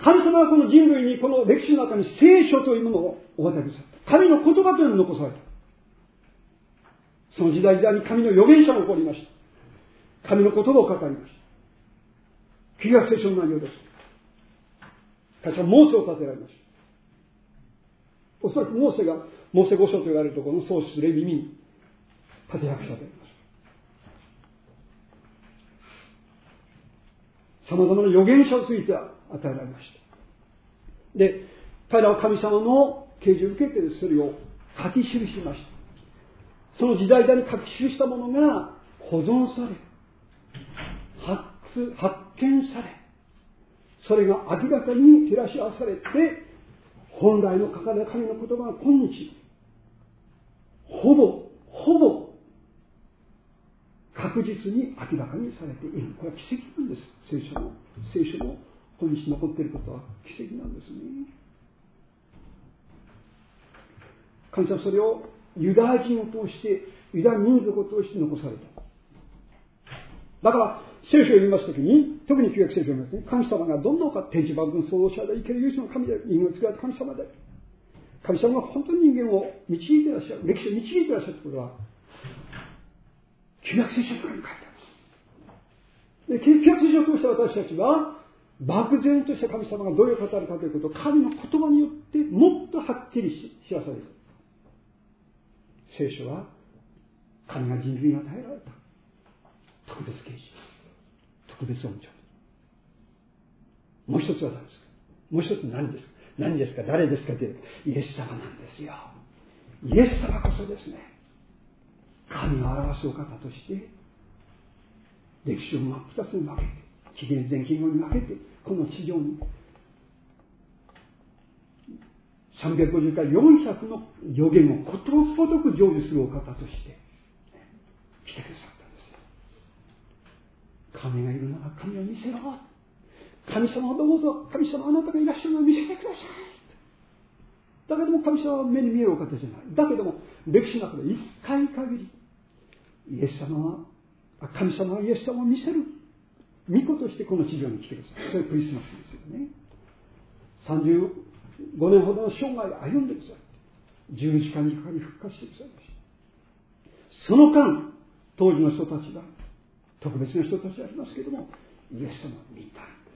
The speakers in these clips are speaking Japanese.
神様はこの人類にこの歴史の中に聖書というものをお与えくださった。神の言葉というのを残された。その時代時代に神の預言者が起こりました。神の言葉を語りました。旧約聖書の内容です。彼はモーセを立てられました。おそらくモーセがモーセ五書と言われるところの創出レビに立役者であります。様々な預言者をついて与えられました。で、彼らは神様の啓示を受けてそれを書き記しました。その時代々に書き記したものが保存され、発見され、それが明らかに照らし合わされて、本来の書かれた神の言葉が今日、ほぼ確実に明らかにされている。これは奇跡なんです。聖書の今日残っていることは奇跡なんですね。神様はそれをユダヤ人を通して、ユダヤ民族を通して残された。だから聖書を読みますときに、特に旧約聖書を読みますね、神様がどんなか天地万物創造者で生ける唯一の神で、人間を作られた神様で、神様が本当に人間を導いていらっしゃる、歴史を導いていらっしゃるということは旧約聖書の中に書いてあるんです。で、旧約聖書を通して私たちは漠然とした神様がどういう方かということを神の言葉によってもっとはっきり知らされる。聖書は神が人類に与えられた特別啓示、特別恩寵。もう一つは何ですか。もう一つ何ですか。何ですか、誰ですかというイエス様なんですよ。イエス様こそですね、神を表すお方として歴史を真っ二つに分けて、紀元前紀元に分けて、この地上に350から400の予言をことごとく成就するお方として来てくださったんですよ。神がいるなら神を見せろ。神様をどうぞ、神様あなたがいらっしゃるのを見せてください。だけども神様は目に見えるお方じゃない。だけども歴史の中で一回限り神様はイエス様を見せる御子としてこの地上に来てください。それクリスマスですよね。35年ほどの生涯を歩んでください。十字架にかかり復活してくださいました。その間、当時の人たちは特別な人たちでありますけれども、イエス様を見たんです。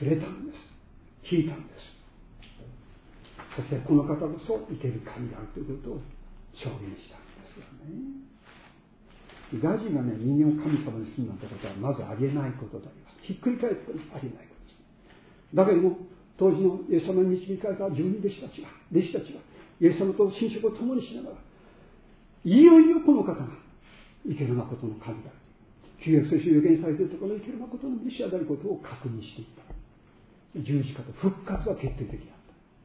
触れたんです。聞いたんです。そしてこの方こそ生ける神であるということを証言したんですよね。ユダヤ人がね、人間を神様にするなんてことはまずありえないことであります。ひっくり返ってもありえないことです。だけども当時のイエス様に導かれた12弟子たちがイエス様と寝食を共にしながら、いよいよこの方が生ける誠の神だ、旧約聖書予言されているところの生ける誠のメシアであることを確認していった。十字架と復活は決定的だった。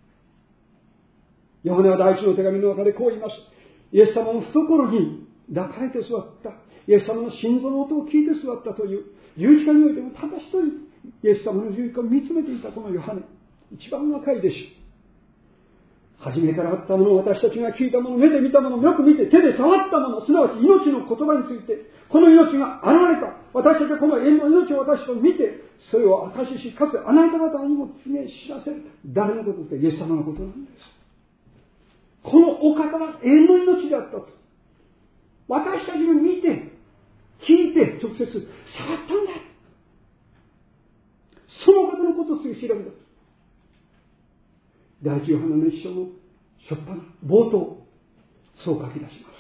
ヨハネは第一の手紙の中でこう言います。イエス様の懐に抱かれて座った、イエス様の心臓の音を聞いて座ったという、十字架においてもただ一人イエス様の十字架を見つめていたこのヨハネ、一番若い弟子、初めからあったもの、私たちが聞いたもの、目で見たもの、よく見て手で触ったもの、すなわち命の言葉について、この命が現れた、私たちはこの永遠の命を私たちを見て、それを証しし、かつあなた方にも告げ知らせる。誰のことですか。イエス様のことなんです。このお方は永遠の命であったと、私たちが見て聞いて直接触ったんだ。その方のことをすぐ調べた。第一ヨハネの一章の初っ端冒頭、そう書き出します。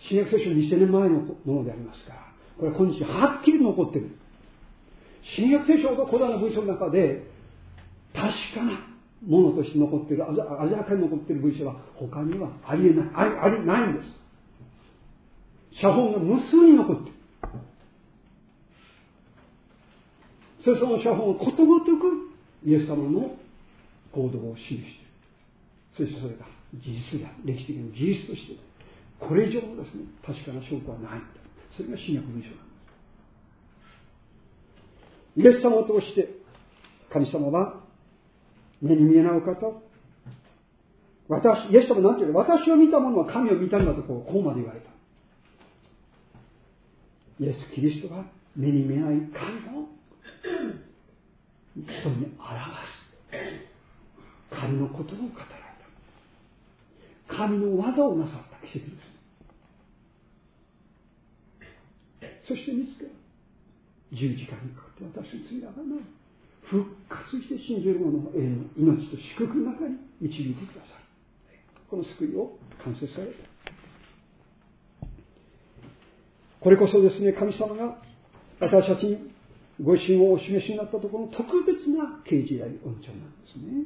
新約聖書2000年前のものでありますから、これは今日はっきり残っている。新約聖書と古代の文書の中で確かなものとして残っている、鮮やかに残っている文書は他にはありえない、ありないんです。写本が無数に残っている。そしてその写本をことごとくイエス様の行動を示している。そしてそれが事実だ、歴史的な事実としてこれ以上のですね、確かな証拠はないんだ。それが新約文書なんです。イエス様を通して神様は目に見えないお方、イエス様なんていうの、私を見た者は神を見たんだとこうまで言われた。イエス・キリストが目に見えない神を人に表す神のことを語られた。神の技をなさった奇跡です。そして見つける。十字架にかかって私の罪だからな。復活して信じる者の永遠の命と祝福の中に導いてくださる。この救いを完成された。これこそですね、神様が私たちにご神をお示しになったところの特別な啓示であり恩寵なんですね。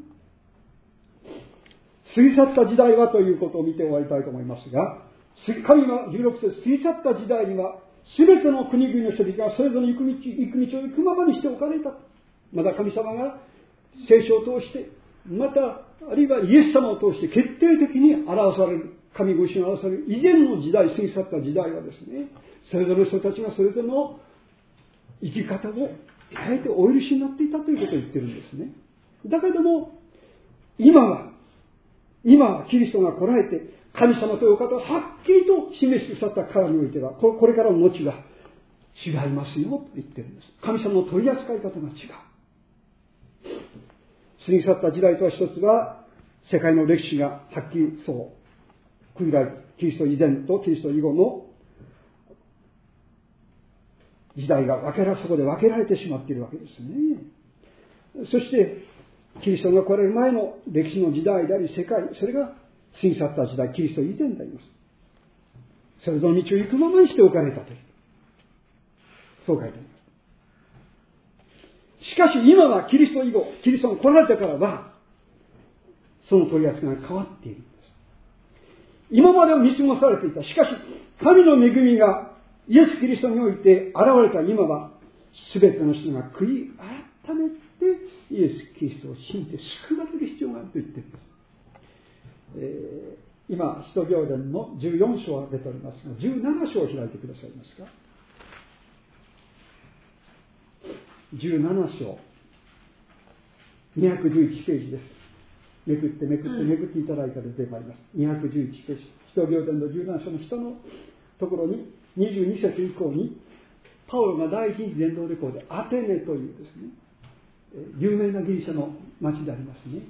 過ぎ去った時代はということを見て終わりたいと思いますが、神は16節、過ぎ去った時代には全ての国々の人々がそれぞれ行く道を行くままにしておかれた。また神様が聖書を通して、またあるいはイエス様を通して決定的に表される、神ご神を表される以前の時代、過ぎ去った時代はですね、それぞれの人たちがそれぞれの生き方をあえてお許しになっていたということを言ってるんですね。だけども今はキリストが来られて神様というお方をはっきりと示してくださったからにおいては、これからの後が違いますよと言ってるんです。神様の取り扱い方が違う。過ぎ去った時代とは一つは世界の歴史がはっきりそう区切られて、キリスト以前とキリスト以後の時代がそこで分けられてしまっているわけですね。そしてキリストが来られる前の歴史の時代であり世界、それが過ぎ去った時代、キリスト以前であります。それぞれの道を行くままにしておかれたという、そう書いてあります。しかし今はキリスト以後、キリストが来られてからはその取り扱いが変わっているんです。今までは見過ごされていた。しかし神の恵みがイエス・キリストにおいて現れた今は、すべての人が悔い改めてイエス・キリストを信じて救われる必要があると言っているんです。今、使徒行伝の14章が出ておりますが、17章を開いてくださいますか。17章、211ページです。めくっていただいたら出てまいります。211ページ。使徒行伝の17章の下のところに、22節以降にパウロが第一次伝道旅行でアテネというですね、有名なギリシャの町でありますね。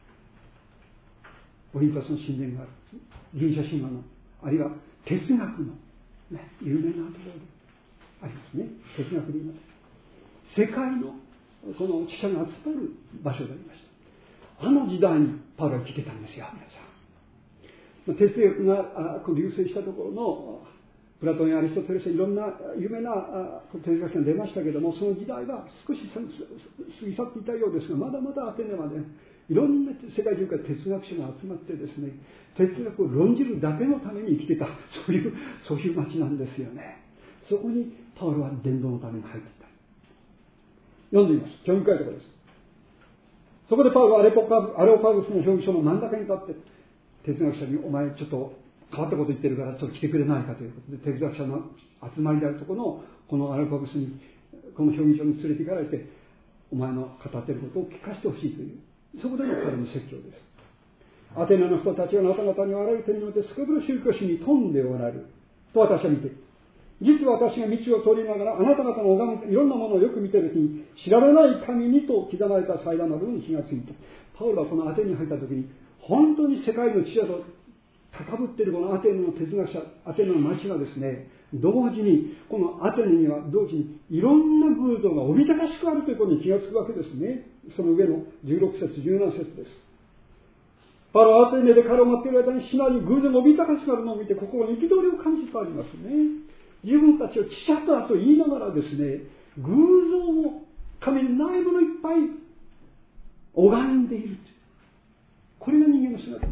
オリンパスの神殿があるギリシャ神話の、あるいは哲学の、ね、有名なところでありますね。哲学で言います。世界のこの知者が集まる場所でありました。あの時代にパウロは来てたんですよ、皆さん。哲学が流星したところのプラトンやアリストテレス、いろんな有名な哲学者が出ましたけれども、その時代は少し過ぎ去っていたようですが、まだまだアテネまでいろんな世界中から哲学者が集まってですね、哲学を論じるだけのために生きてた、そういう町なんですよね。そこにパウロは伝道のために入っていた。読んでみます。興味深いところです。そこでパウロはアレオパグスの評議所の真ん中に立って哲学者に、お前ちょっと変わったこと言ってるからちょっと来てくれないかということで、哲学者の集まりであるところのこのアレオパグスに、この評議所に連れて行かれて、お前の語っていることを聞かせてほしいという、そこでの彼の説教です。アテネの人たちはあなた方にあらゆる点においてすこぶる宗教心に富んでおられると私は見ている。実は私が道を通りながらあなた方の拝むいろんなものをよく見ているときに、知られない神にと刻まれた祭壇の部分に気がついた。パウロはこのアテネに入ったときに、本当に世界の知者と高ぶっているこのアテネの哲学者、アテネの町がですね、同時にこのアテネには同時にいろんな偶像がおびただしくあるということに気がつくわけですね。その上の16節17節です。パウロはアテネで彼を待っている間に島に偶像がおびただしくあるのを見て、心に憤りを感じてありますね。自分たちを知者だと言いながらですね、偶像を神のないものいっぱい拝んでいる。これが人間の姿です。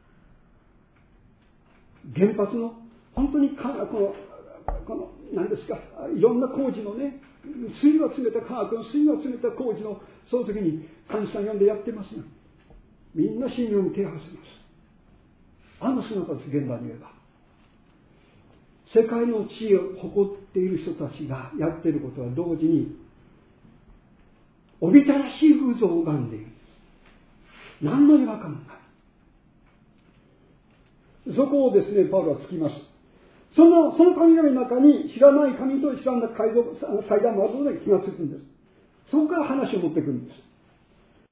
原発の本当にこの何ですか、いろんな工事のね、水を詰めた科学の水を詰めた工事のその時に患者さん呼んでやってますが、みんな信用に手を合わせます。あの姿です。現場に言えば世界の地位を誇っている人たちがやっていることは同時におびただしい偶像を拝んでいる。何の違和感もない。そこをですね、パウロはつきます。 その神々の中に知らない神と知らない祭壇もあることで気がつくんです。そこから話を持ってくるんです。